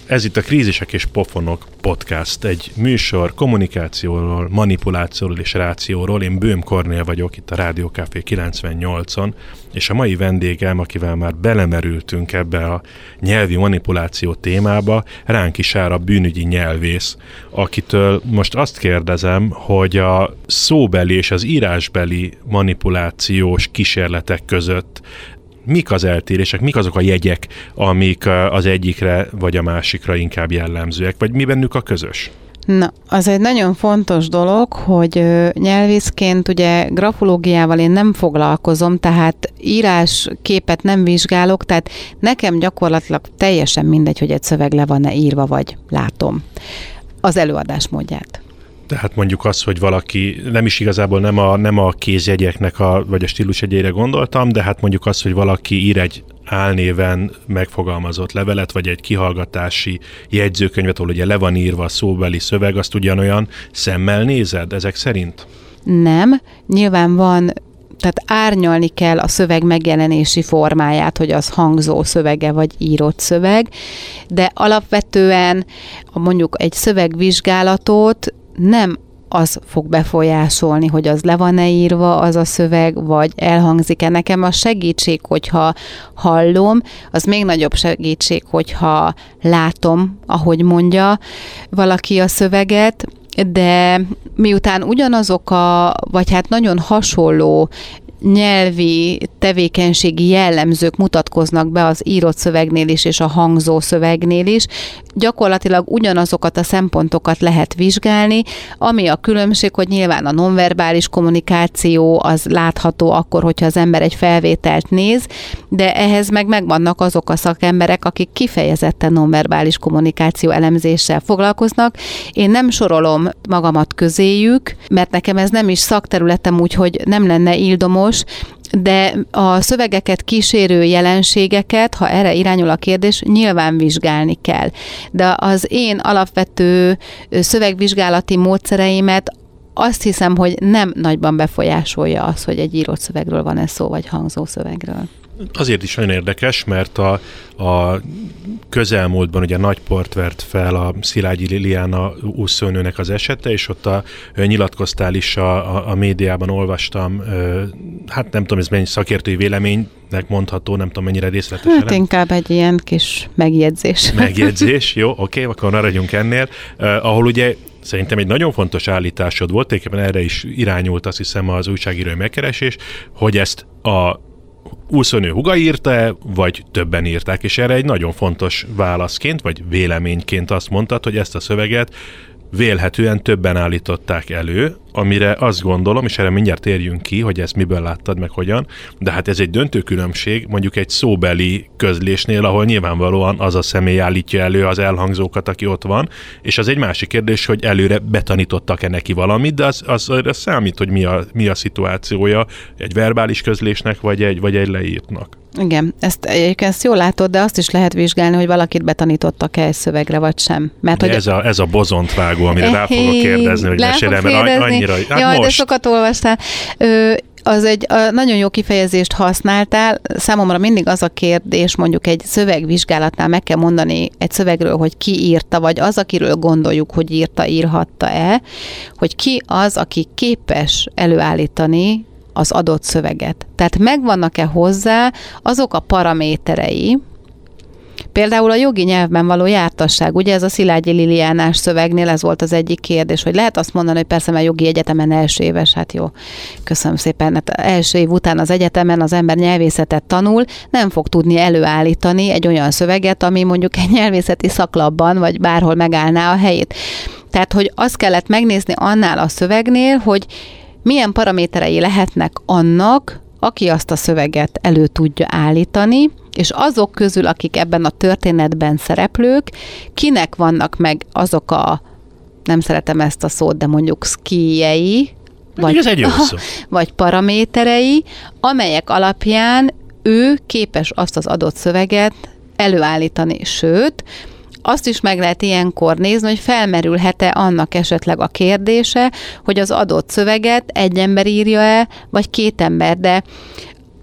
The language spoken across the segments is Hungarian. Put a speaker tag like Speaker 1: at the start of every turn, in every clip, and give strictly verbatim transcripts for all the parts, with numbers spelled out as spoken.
Speaker 1: Ez itt a Krízisek és Pofonok podcast, egy műsor kommunikációról, manipulációról és rációról. Én Böhm Kornél vagyok itt a Rádió Café kilencvennyolcon, és a mai vendégem, akivel már belemerültünk ebbe a nyelvi manipuláció témába, Ránki Sára bűnügyi nyelvész, akitől most azt kérdezem, hogy a szóbeli és az írásbeli manipulációs kísérletek között mik az eltérések, mik azok a jegyek, amik az egyikre vagy a másikra inkább jellemzőek, vagy mi bennük a közös?
Speaker 2: Na, az egy nagyon fontos dolog, hogy nyelvészként ugye grafológiával én nem foglalkozom, tehát írás képet nem vizsgálok, tehát nekem gyakorlatilag teljesen mindegy, hogy egy szöveg le van-e írva, vagy látom az előadás módját.
Speaker 1: Tehát mondjuk az, hogy valaki, nem is igazából nem a, nem a kézjegyeknek a, vagy a stílusjegyeire gondoltam, de hát mondjuk az, hogy valaki ír egy álnéven megfogalmazott levelet, vagy egy kihallgatási jegyzőkönyvet, ahol ugye le van írva a szóbeli szöveg, azt ugyanolyan szemmel nézed ezek szerint?
Speaker 2: Nem, nyilván van, tehát árnyalni kell a szöveg megjelenési formáját, hogy az hangzó szövege vagy írott szöveg, de alapvetően mondjuk egy szövegvizsgálatot nem az fog befolyásolni, hogy az le van-e írva az a szöveg, vagy elhangzik-e. Nekem a segítség, hogyha hallom, az még nagyobb segítség, hogyha látom, ahogy mondja valaki a szöveget, de miután ugyanazok a, vagy hát nagyon hasonló nyelvi tevékenységi jellemzők mutatkoznak be az írott szövegnél is, és a hangzó szövegnél is, gyakorlatilag ugyanazokat a szempontokat lehet vizsgálni, ami a különbség, hogy nyilván a nonverbális kommunikáció az látható akkor, hogyha az ember egy felvételt néz, de ehhez meg megvannak azok a szakemberek, akik kifejezetten nonverbális kommunikáció elemzéssel foglalkoznak. Én nem sorolom magamat közéjük, mert nekem ez nem is szakterületem, úgyhogy nem lenne ildomos, de a szövegeket kísérő jelenségeket, ha erre irányul a kérdés, nyilván vizsgálni kell. De az én alapvető szövegvizsgálati módszereimet azt hiszem, hogy nem nagyban befolyásolja az, hogy egy írott szövegről van-e szó, vagy hangzó szövegről.
Speaker 1: Azért is nagyon érdekes, mert a, a közelmúltban ugye nagy port vert fel a Szilágyi Liliana úszónőnek az esete, és ott a, nyilatkoztál is a, a, a médiában, olvastam, hát nem tudom, ez mennyi szakértői véleménynek mondható, nem tudom mennyire részletesen.
Speaker 2: Hát inkább egy ilyen kis megjegyzés.
Speaker 1: Megjegyzés, jó, oké, akkor maradjunk ennél, uh, ahol ugye szerintem egy nagyon fontos állításod volt, éppen erre is irányult, azt hiszem, az újságírói megkeresés, hogy ezt a úszónő húga írta, vagy többen írták, és erre egy nagyon fontos válaszként, vagy véleményként azt mondtad, hogy ezt a szöveget vélhetően többen állították elő, amire azt gondolom, és erre mindjárt térjünk ki, hogy ezt miből láttad, meg hogyan, de hát ez egy döntő különbség, mondjuk egy szóbeli közlésnél, ahol nyilvánvalóan az a személy állítja elő az elhangzókat, aki ott van, és az egy másik kérdés, hogy előre betanítottak-e neki valamit, de az, az, az számít, hogy mi a, mi a szituációja egy verbális közlésnek, vagy egy, vagy egy leírtnak.
Speaker 2: Igen, ezt egyébként ezt jól látod, de azt is lehet vizsgálni, hogy valakit betanítottak-e egy szövegre, vagy sem. Mert, hogy
Speaker 1: ez, a, ez a bozontvágó, amire rá fogok kérdezni, hogy mesélem, mert annyira... Hát
Speaker 2: Jaj,
Speaker 1: most.
Speaker 2: De sokat olvastál. Ö, az egy a, nagyon jó kifejezést használtál. Számomra mindig az a kérdés, mondjuk egy szövegvizsgálatnál meg kell mondani egy szövegről, hogy ki írta, vagy az, akiről gondoljuk, hogy írta, írhatta-e, hogy ki az, aki képes előállítani az adott szöveget. Tehát megvannak-e hozzá azok a paraméterei, például a jogi nyelvben való jártasság, ugye ez a Szilágyi Liliánás szövegnél ez volt az egyik kérdés, hogy lehet azt mondani, hogy persze, mert jogi egyetemen első éves, hát jó, köszönöm szépen, hát első év után az egyetemen az ember nyelvészetet tanul, nem fog tudni előállítani egy olyan szöveget, ami mondjuk egy nyelvészeti szaklapban, vagy bárhol megállná a helyét. Tehát, hogy azt kellett megnézni annál a szövegnél, hogy milyen paraméterei lehetnek annak, aki azt a szöveget elő tudja állítani, és azok közül, akik ebben a történetben szereplők, kinek vannak meg azok a, nem szeretem ezt a szót, de mondjuk szkíjei, vagy,
Speaker 1: ez egy jó szó.
Speaker 2: vagy paraméterei, amelyek alapján ő képes azt az adott szöveget előállítani, sőt, azt is meg lehet ilyenkor nézni, hogy felmerülhet-e annak esetleg a kérdése, hogy az adott szöveget egy ember írja-e, vagy két ember, de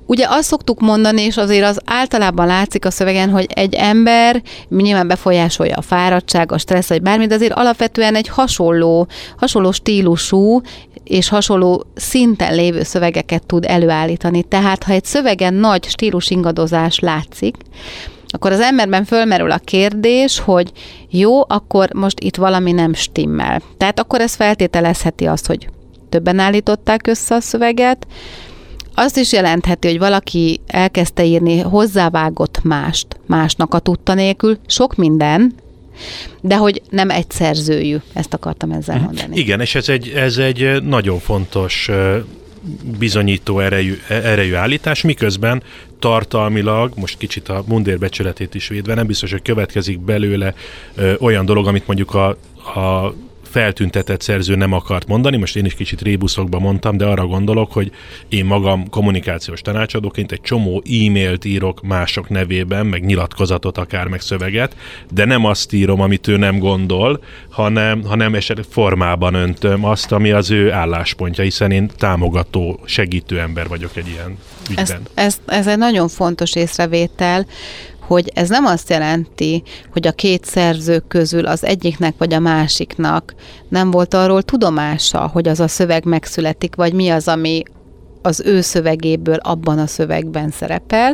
Speaker 2: Ugye azt szoktuk mondani, és azért az általában látszik a szövegen, hogy egy ember nyilván befolyásolja a fáradtság, a stressz, vagy bármi, de azért alapvetően egy hasonló, hasonló stílusú és hasonló szinten lévő szövegeket tud előállítani. Tehát, ha egy szövegen nagy stílus ingadozás látszik, akkor az emberben fölmerül a kérdés, hogy jó, akkor most itt valami nem stimmel. Tehát akkor ez feltételezheti azt, hogy többen állították össze a szöveget. Azt is jelentheti, hogy valaki elkezdte írni, hozzávágott mást, másnak a tudta nélkül, sok minden, de hogy nem egy szerzőjű, ezt akartam ezzel mondani.
Speaker 1: Igen, és ez egy, ez egy nagyon fontos bizonyító erejű, erejű állítás, miközben tartalmilag, most kicsit a mundér becsületét is védve, nem biztos, hogy következik belőle ö, olyan dolog, amit mondjuk a, a feltüntetett szerző nem akart mondani, most én is kicsit rébuszokba mondtam, de arra gondolok, hogy én magam kommunikációs tanácsadóként egy csomó e-mailt írok mások nevében, meg nyilatkozatot akár, meg szöveget, de nem azt írom, amit ő nem gondol, hanem, hanem esetleg formában öntöm azt, ami az ő álláspontja, hiszen én támogató, segítő ember vagyok egy ilyen ügyben.
Speaker 2: Ez, ez, ez egy nagyon fontos észrevétel, hogy ez nem azt jelenti, hogy a két szerző közül az egyiknek vagy a másiknak nem volt arról tudomása, hogy az a szöveg megszületik, vagy mi az, ami az ő szövegéből abban a szövegben szerepel,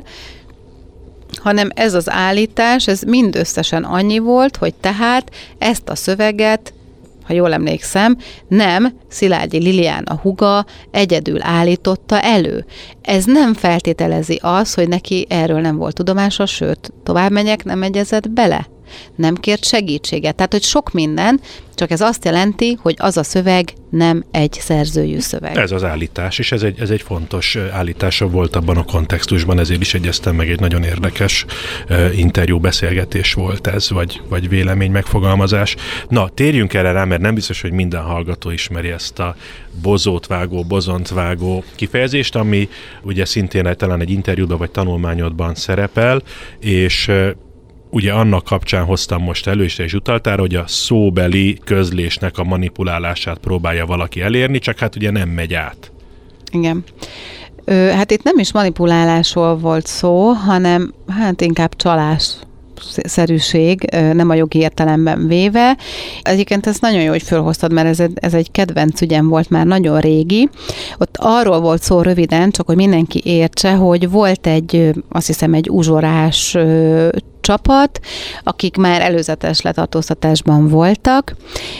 Speaker 2: hanem ez az állítás, ez mindösszesen annyi volt, hogy tehát ezt a szöveget, ha jól emlékszem, nem Szilágyi Lilián a húga egyedül állította elő. Ez nem feltételezi azt, hogy neki erről nem volt tudomása, sőt, tovább megyek, nem egyezett bele. Nem kért segítséget. Tehát, hogy sok minden, csak ez azt jelenti, hogy az a szöveg nem egy szerzőjű szöveg.
Speaker 1: Ez az állítás, és ez egy, ez egy fontos állítása volt abban a kontextusban, ezért is egyeztem meg, egy nagyon érdekes uh, interjú beszélgetés volt ez, vagy, vagy vélemény megfogalmazás. Na, térjünk erre rá, mert nem biztos, hogy minden hallgató ismeri ezt a bozót vágó, bozont vágó kifejezést, ami ugye szintén talán egy interjúban vagy tanulmányodban szerepel, és uh, ugye annak kapcsán hoztam most elő, és te is utaltál, hogy a szóbeli közlésnek a manipulálását próbálja valaki elérni, csak hát ugye nem megy át.
Speaker 2: Igen. Ö, hát itt nem is manipulálásról volt szó, hanem hát inkább csalás szerűség, nem a jogi értelemben véve. Egyébként ez nagyon jó, hogy fölhoztad, mert ez egy, ez egy kedvenc ügyem volt már nagyon régi. Ott arról volt szó röviden, csak hogy mindenki értse, hogy volt egy, azt hiszem, egy uzsorás csapat, akik már előzetes letartóztatásban voltak,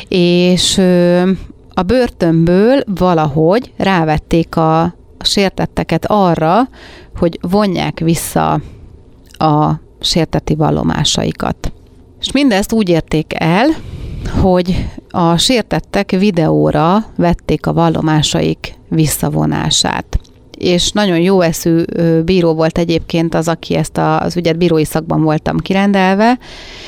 Speaker 2: és a börtönből valahogy rávették a sértetteket arra, hogy vonják vissza a sértetti vallomásaikat. És mindezt úgy érték el, hogy a sértettek videóra vették a vallomásaik visszavonását. És nagyon jó eszű bíró volt egyébként az, aki ezt a, az ügyet bírói szakban voltam kirendelve,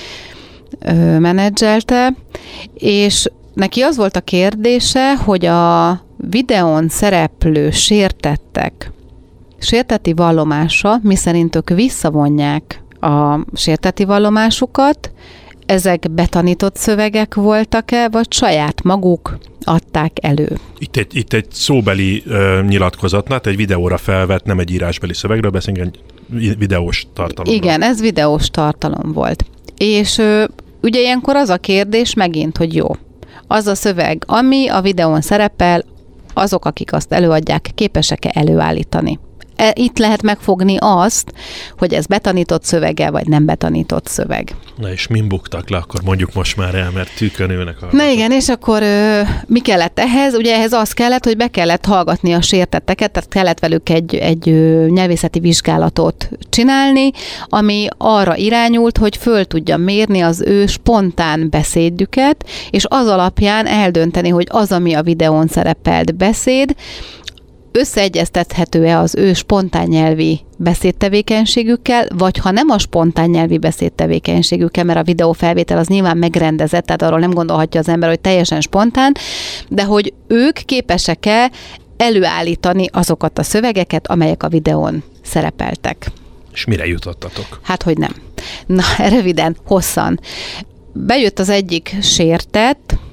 Speaker 2: menedzselte, és neki az volt a kérdése, hogy a videón szereplő sértettek sértetti vallomása, miszerint ők visszavonják a sértetti vallomásukat, ezek betanított szövegek voltak-e, vagy saját maguk adták elő?
Speaker 1: Itt egy, itt egy szóbeli uh, nyilatkozatnál, egy videóra felvett, nem egy írásbeli szövegről beszélünk, egy videós tartalom.
Speaker 2: Igen, ez videós tartalom volt. És uh, ugye ilyenkor az a kérdés megint, hogy jó, az a szöveg, ami a videón szerepel, azok, akik azt előadják, képesek-e előállítani? Itt lehet megfogni azt, hogy ez betanított szövege, vagy nem betanított szöveg.
Speaker 1: Na és min buktak le, akkor mondjuk most már el, mert tűkön ülnek.
Speaker 2: Na igen, és akkor ö, mi kellett ehhez? Ugye ehhez az kellett, hogy be kellett hallgatni a sértetteket, tehát kellett velük egy, egy ö, nyelvészeti vizsgálatot csinálni, ami arra irányult, hogy föl tudja mérni az ő spontán beszédüket, és az alapján eldönteni, hogy az, ami a videón szerepelt beszéd, összeegyeztethető-e az ő spontán nyelvi beszédtevékenységükkel, vagy ha nem a spontán nyelvi beszédtevékenységükkel, mert a videófelvétel az nyilván megrendezett, tehát arról nem gondolhatja az ember, hogy teljesen spontán, de hogy ők képesek-e előállítani azokat a szövegeket, amelyek a videón szerepeltek.
Speaker 1: És mire jutottatok?
Speaker 2: Hát, hogy nem. Na, röviden, hosszan. Bejött az egyik sértett,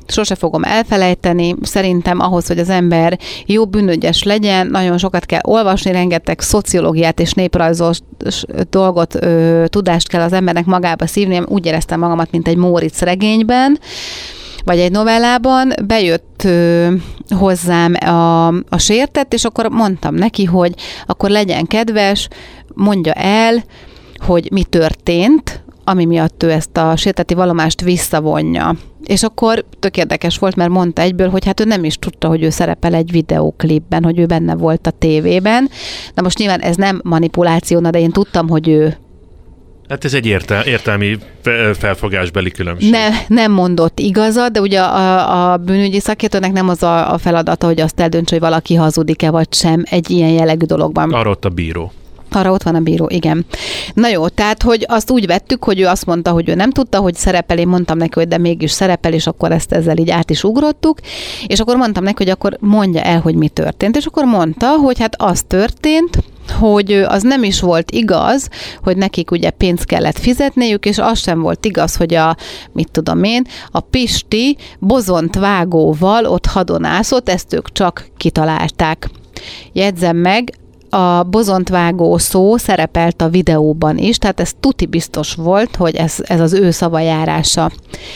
Speaker 2: sose fogom elfelejteni. Szerintem ahhoz, hogy az ember jó bűnügyes legyen, nagyon sokat kell olvasni, rengeteg szociológiát és néprajzos dolgot, ö, tudást kell az embernek magába szívni. Úgy éreztem magamat, mint egy Móricz regényben, vagy egy novellában. Bejött ö, hozzám a, a sértett, és akkor mondtam neki, hogy akkor legyen kedves, mondja el, hogy mi történt, ami miatt ő ezt a sértetti vallomást visszavonja. És akkor tök érdekes volt, mert mondta egyből, hogy hát ő nem is tudta, hogy ő szerepel egy videóklipben, hogy ő benne volt a tévében. Na most nyilván ez nem manipuláció, de én tudtam, hogy ő...
Speaker 1: Hát ez egy értel- értelmi felfogásbeli különbség.
Speaker 2: Ne, nem mondott igazat, de ugye a, a bűnügyi szakértőnek nem az a, a feladata, hogy azt eldöntse, hogy valaki hazudik-e vagy sem egy ilyen jellegű dologban.
Speaker 1: Arra ott a bíró.
Speaker 2: Arra ott van a bíró, igen. Na jó, tehát, hogy azt úgy vettük, hogy ő azt mondta, hogy ő nem tudta, hogy szerepel, én mondtam neki, hogy de mégis szerepel, és akkor ezt ezzel így át is ugrottuk, és akkor mondtam neki, hogy akkor mondja el, hogy mi történt, és akkor mondta, hogy hát az történt, hogy az nem is volt igaz, hogy nekik ugye pénzt kellett fizetniük, és az sem volt igaz, hogy a, mit tudom én, a Pisti bozontvágóval ott hadonászott, ezt ők csak kitalálták. Jegyzem meg, a bozontvágó szó szerepelt a videóban is, tehát ez tuti biztos volt, hogy ez, ez az ő szavajárása.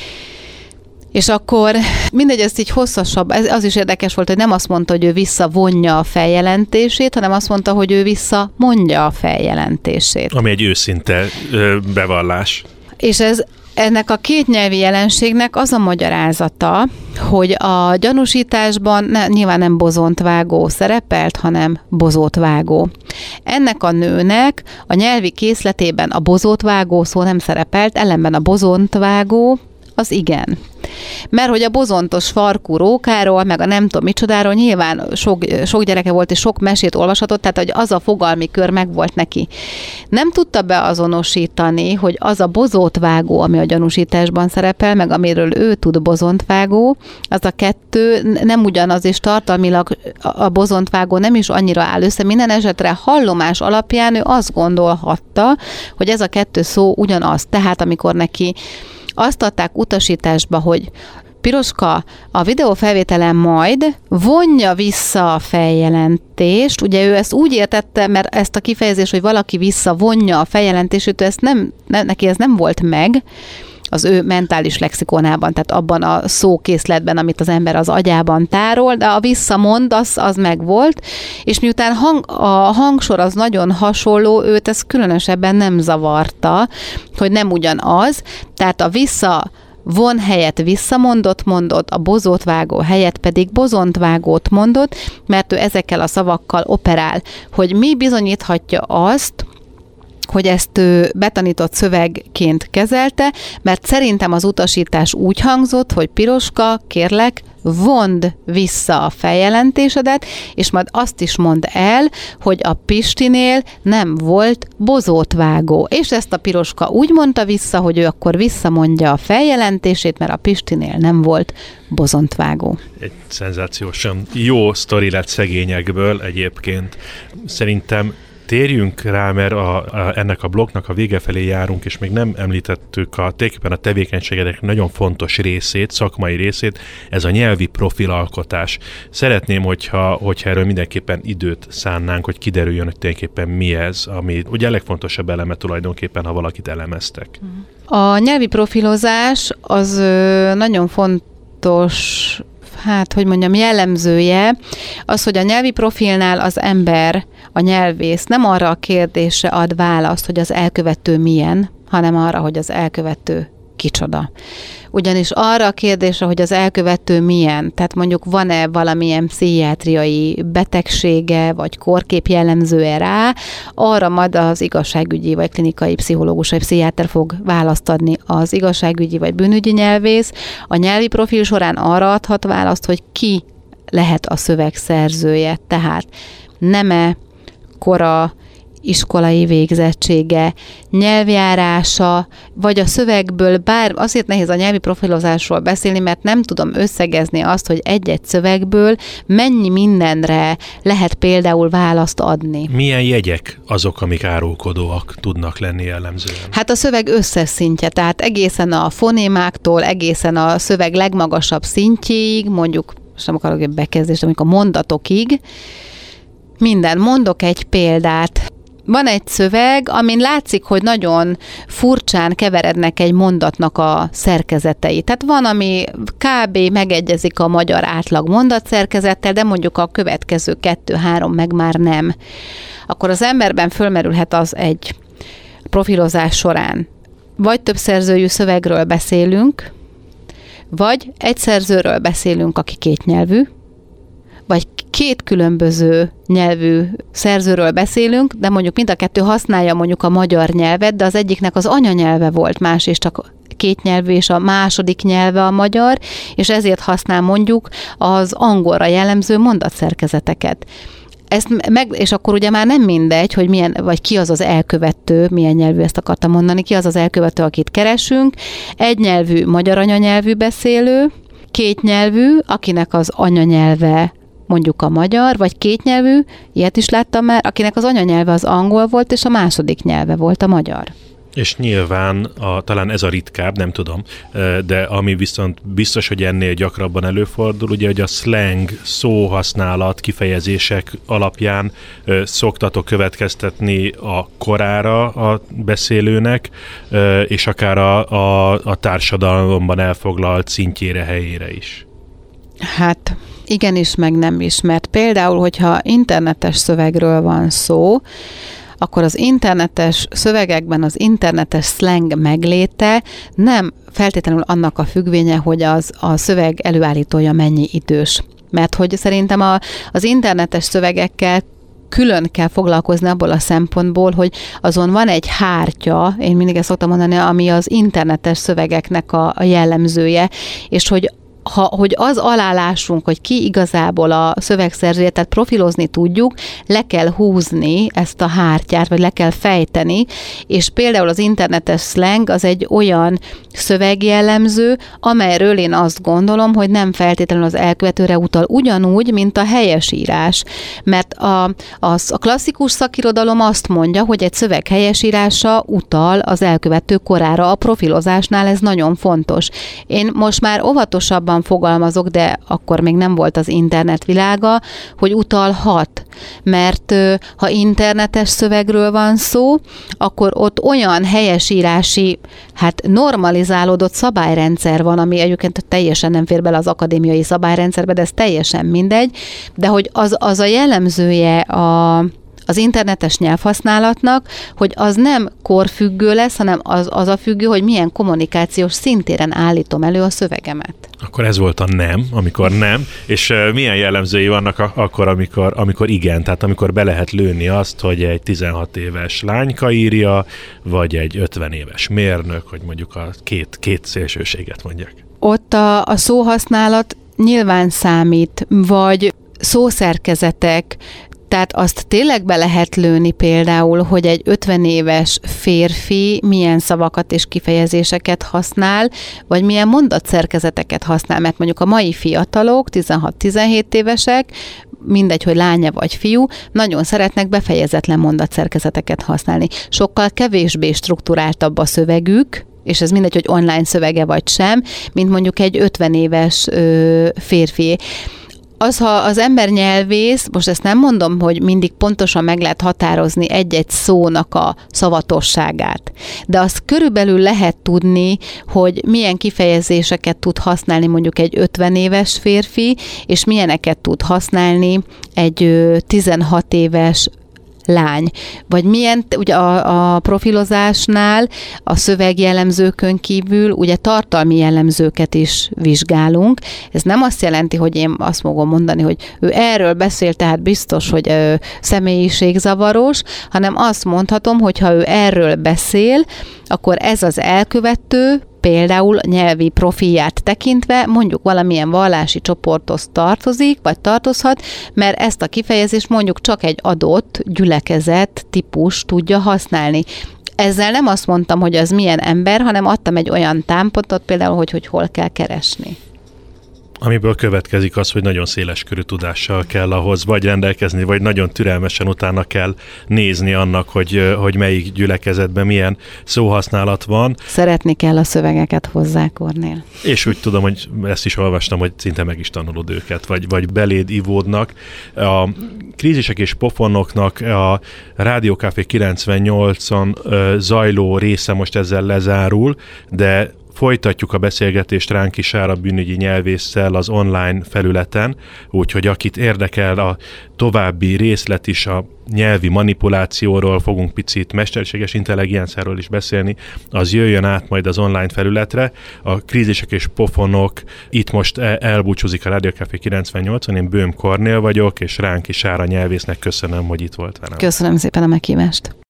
Speaker 2: És akkor mindegy, ez így hosszasabb, ez az is érdekes volt, hogy nem azt mondta, hogy ő visszavonja a feljelentését, hanem azt mondta, hogy ő visszamondja a feljelentését.
Speaker 1: Ami egy őszinte ö, bevallás.
Speaker 2: És ez ennek a kétnyelvi jelenségnek az a magyarázata, hogy a gyanúsításban ne, nyilván nem bozontvágó szerepelt, hanem bozótvágó. Ennek a nőnek a nyelvi készletében a bozótvágó szó nem szerepelt, ellenben a bozontvágó az igen. Mert hogy a bozontos farkú rókáról, meg a nem tudom micsodáról nyilván sok, sok gyereke volt, és sok mesét olvashatott, tehát hogy az a fogalmi kör megvolt neki. Nem tudta beazonosítani, hogy az a bozótvágó, ami a gyanúsításban szerepel, meg amiről ő tud bozontvágó, az a kettő nem ugyanaz, és tartalmilag a bozontvágó nem is annyira áll össze. Minden esetre hallomás alapján ő azt gondolhatta, hogy ez a kettő szó ugyanaz. Tehát amikor neki azt adták utasításba, hogy Piroska, a videófelvételen majd vonja vissza a feljelentést. Ugye ő ezt úgy értette, mert ezt a kifejezést, hogy valaki visszavonja a feljelentését, ezt nem, ne, neki ez nem volt meg az ő mentális lexikonában, tehát abban a szókészletben, amit az ember az agyában tárol, de a visszamond, az, az megvolt, és miután hang, a hangsor az nagyon hasonló, őt ez különösebben nem zavarta, hogy nem ugyanaz, tehát a vissza von helyett visszamondott mondott, a bozótvágó helyett pedig bozontvágót mondott, mert ő ezekkel a szavakkal operál, hogy mi bizonyíthatja azt, hogy ezt ő betanított szövegként kezelte, mert szerintem az utasítás úgy hangzott, hogy Piroska, kérlek, vond vissza a feljelentésedet, és majd azt is mondd el, hogy a Pistinél nem volt bozótvágó. És ezt a Piroska úgy mondta vissza, hogy ő akkor visszamondja a feljelentését, mert a Pistinél nem volt bozontvágó.
Speaker 1: Egy szenzációsan jó sztori lett szegényekből egyébként. Szerintem térjünk rá, mert a, a, ennek a blokknak a vége felé járunk, és még nem említettük a tulajdonképpen a tevékenységednek nagyon fontos részét, szakmai részét, ez a nyelvi profilalkotás. Szeretném, hogyha, hogyha erről mindenképpen időt szánnánk, hogy kiderüljön, hogy tulajdonképpen mi ez, ami ugye a legfontosabb eleme tulajdonképpen, ha valakit elemeztek.
Speaker 2: A nyelvi profilozás az ö, nagyon fontos, hát, hogy mondjam, jellemzője az, hogy a nyelvi profilnál az ember, a nyelvész nem arra a kérdésre ad választ, hogy az elkövető milyen, hanem arra, hogy az elkövető kicsoda. Ugyanis arra a kérdésre, hogy az elkövető milyen, tehát mondjuk van-e valamilyen pszichiátriai betegsége, vagy korkép jellemzője rá, arra majd az igazságügyi, vagy klinikai pszichológus, vagy pszichiáter fog választ adni. Az igazságügyi, vagy bűnügyi nyelvész a nyelvi profil során arra adhat választ, hogy ki lehet a szöveg szerzője, tehát neme, kora, iskolai végzettsége, nyelvjárása, vagy a szövegből, bár azért nehéz a nyelvi profilozásról beszélni, mert nem tudom összegezni azt, hogy egy-egy szövegből mennyi mindenre lehet például választ adni.
Speaker 1: Milyen jegyek azok, amik árulkodóak tudnak lenni jellemzően?
Speaker 2: Hát a szöveg összes szintje, tehát egészen a fonémáktól, egészen a szöveg legmagasabb szintjéig, mondjuk, most nem akarok egy bekezdést, amikor a mondatokig, minden. Mondok egy példát. Van egy szöveg, amin látszik, hogy nagyon furcsán keverednek egy mondatnak a szerkezetei. Tehát van, ami kb. Megegyezik a magyar átlag mondatszerkezettel, de mondjuk a következő kettő-három meg már nem. Akkor az emberben fölmerülhet az egy profilozás során. Vagy több szerzőjű szövegről beszélünk, vagy egy szerzőről beszélünk, aki kétnyelvű, vagy két különböző nyelvű szerzőről beszélünk, de mondjuk mind a kettő használja mondjuk a magyar nyelvet, de az egyiknek az anyanyelve volt más, és csak két nyelvű, és a második nyelve a magyar, és ezért használ mondjuk az angolra jellemző mondatszerkezeteket. Ezt meg, és akkor ugye már nem mindegy, hogy milyen, vagy ki az az elkövető, milyen nyelvű, ezt akartam mondani, ki az az elkövető, akit keresünk. Egynyelvű, magyar anyanyelvű beszélő, kétnyelvű, akinek az anyanyelve mondjuk a magyar, vagy kétnyelvű, ilyet is láttam már, akinek az anyanyelve az angol volt, és a második nyelve volt a magyar.
Speaker 1: És nyilván a, talán ez a ritkább, nem tudom, de ami viszont biztos, hogy ennél gyakrabban előfordul, ugye, hogy a slang szóhasználat, kifejezések alapján szoktatok következtetni a korára a beszélőnek, és akár a, a, a társadalomban elfoglalt szintjére, helyére is.
Speaker 2: Hát igenis, meg nem is, mert például, hogyha internetes szövegről van szó, akkor az internetes szövegekben az internetes slang megléte nem feltétlenül annak a függvénye, hogy az a szöveg előállítója mennyi idős. Mert hogy szerintem a, az internetes szövegekkel külön kell foglalkozni abból a szempontból, hogy azon van egy hártya, én mindig ezt szoktam mondani, ami az internetes szövegeknek a, a jellemzője, és hogy Ha, hogy az alálásunk, hogy ki igazából a szövegszerzője, tehát profilozni tudjuk, le kell húzni ezt a hártyát, vagy le kell fejteni, és például az internetes slang az egy olyan szövegjellemző, amelyről én azt gondolom, hogy nem feltétlenül az elkövetőre utal, ugyanúgy, mint a helyesírás. Mert a, az, a klasszikus szakirodalom azt mondja, hogy egy szöveg helyesírása utal az elkövető korára. A profilozásnál ez nagyon fontos. Én most már óvatosabban fogalmazok, de akkor még nem volt az internet világa, hogy utalhat. Mert ha internetes szövegről van szó, akkor ott olyan helyesírási, hát normalizálódott szabályrendszer van, ami egyébként teljesen nem fér bele az akadémiai szabályrendszerbe, de ez teljesen mindegy, de hogy az, az a jellemzője a az internetes nyelvhasználatnak, hogy az nem korfüggő lesz, hanem az, az a függő, hogy milyen kommunikációs szintéren állítom elő a szövegemet.
Speaker 1: Akkor ez volt a nem, amikor nem, és uh, milyen jellemzői vannak a, akkor, amikor, amikor igen, tehát amikor be lehet lőni azt, hogy egy tizenhat éves lányka írja, vagy egy ötven éves mérnök, hogy mondjuk a két, két szélsőséget mondják.
Speaker 2: Ott a, a szóhasználat nyilván számít, vagy szószerkezetek, tehát azt tényleg be lehet lőni például, hogy egy ötven éves férfi milyen szavakat és kifejezéseket használ, vagy milyen mondatszerkezeteket használ, mert mondjuk a mai fiatalok, tizenhat-tizenhét évesek, mindegy, hogy lánya vagy fiú, nagyon szeretnek befejezetlen mondatszerkezeteket használni. Sokkal kevésbé strukturáltabb a szövegük, és ez mindegy, hogy online szövege vagy sem, mint mondjuk egy ötven éves ö, férfi. Az, ha az ember nyelvész, most ezt nem mondom, hogy mindig pontosan meg lehet határozni egy-egy szónak a szavatosságát, de azt körülbelül lehet tudni, hogy milyen kifejezéseket tud használni mondjuk egy ötven éves férfi, és milyeneket tud használni egy tizenhat éves lány. Vagy milyen, ugye a, a profilozásnál a szövegjellemzőkön kívül ugye tartalmi jellemzőket is vizsgálunk. Ez nem azt jelenti, hogy én azt fogom mondani, hogy ő erről beszél, tehát biztos, hogy ő személyiségzavaros, hanem azt mondhatom, hogy ha ő erről beszél, akkor ez az elkövető például nyelvi profilját tekintve mondjuk valamilyen vallási csoporthoz tartozik, vagy tartozhat, mert ezt a kifejezést mondjuk csak egy adott gyülekezet típus tudja használni. Ezzel nem azt mondtam, hogy az milyen ember, hanem adtam egy olyan támpontot például, hogy, hogy hol kell keresni.
Speaker 1: Amiből következik az, hogy nagyon széles körű tudással kell ahhoz vagy rendelkezni, vagy nagyon türelmesen utána kell nézni annak, hogy, hogy melyik gyülekezetben milyen szóhasználat van.
Speaker 2: Szeretni kell a szövegeket hozzá, Kornél.
Speaker 1: És úgy tudom, hogy ezt is olvastam, hogy szinte meg is tanulod őket, vagy, vagy beléd ivódnak. A krízisek és pofonoknak a Rádió Café kilencvennyolcon zajló része most ezzel lezárul, de folytatjuk a beszélgetést Ránki Sára bűnügyi nyelvésszel az online felületen, úgyhogy akit érdekel a további részlet is a nyelvi manipulációról, fogunk picit mesterséges intelligenciáról is beszélni, az jöjjön át majd az online felületre. A krízisek és pofonok itt most elbúcsúzik a Rádió Café kilencvennyolcon, én Böhm Kornél vagyok, és Ránki Sára nyelvésznek köszönöm, hogy itt volt velem.
Speaker 2: Köszönöm szépen a meghívást.